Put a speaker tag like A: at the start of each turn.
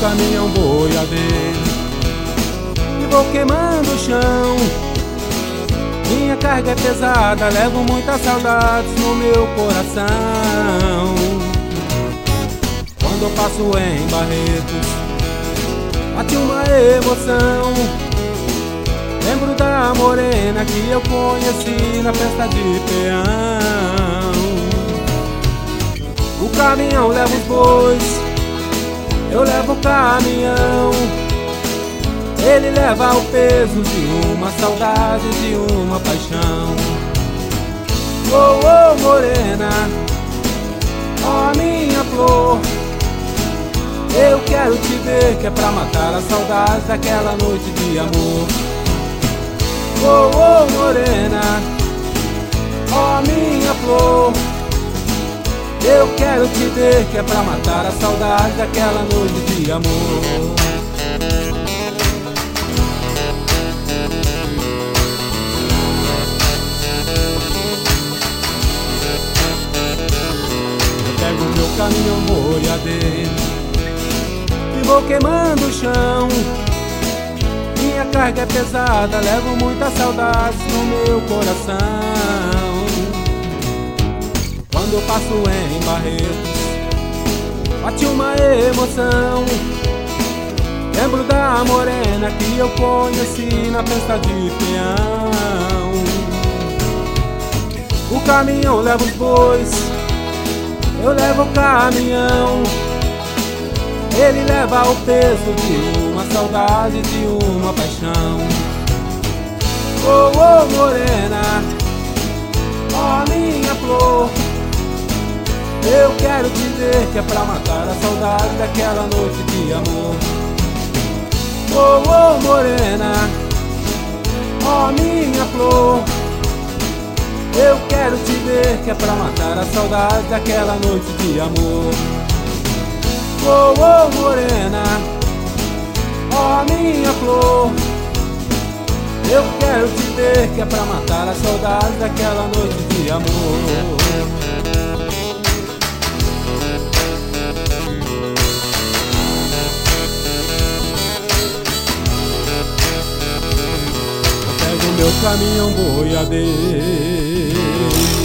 A: caminhão boiadeiro e vou queimando o chão. Minha carga é pesada, levo muitas saudades no meu coração. Quando eu passo em Barretos, bate uma emoção. Lembro da morena que eu conheci na festa de peão. O caminhão leva os bois, eu levo o caminhão. Ele leva o peso de uma saudade, de uma paixão. Oh, oh, morena, oh, minha flor, eu quero te ver, que é pra matar a saudade daquela noite de amor. Oh, oh, morena, oh, minha flor, eu quero te ver, que é pra matar a saudade daquela noite de amor. Pego meu caminhão boiadeiro e vou queimando o chão. Minha carga é pesada, levo muitas saudades no meu coração. Quando eu passo em Barretos, bate uma emoção. Lembro da morena que eu conheci na festa de peão. O caminhão leva os bois, eu levo o caminhão. Ele leva o peso de uma saudade, de uma paixão. Oh, oh, morena, oh, minha flor, eu quero te ver, que é pra matar a saudade daquela noite de amor. Oh, oh, morena, oh, minha flor, eu quero te ver, que é pra matar a saudade daquela noite de amor. Oh, oh, morena, oh, minha flor, eu quero te ver, que é pra matar a saudade daquela noite de amor. Eu pego meu caminhão boiadeiro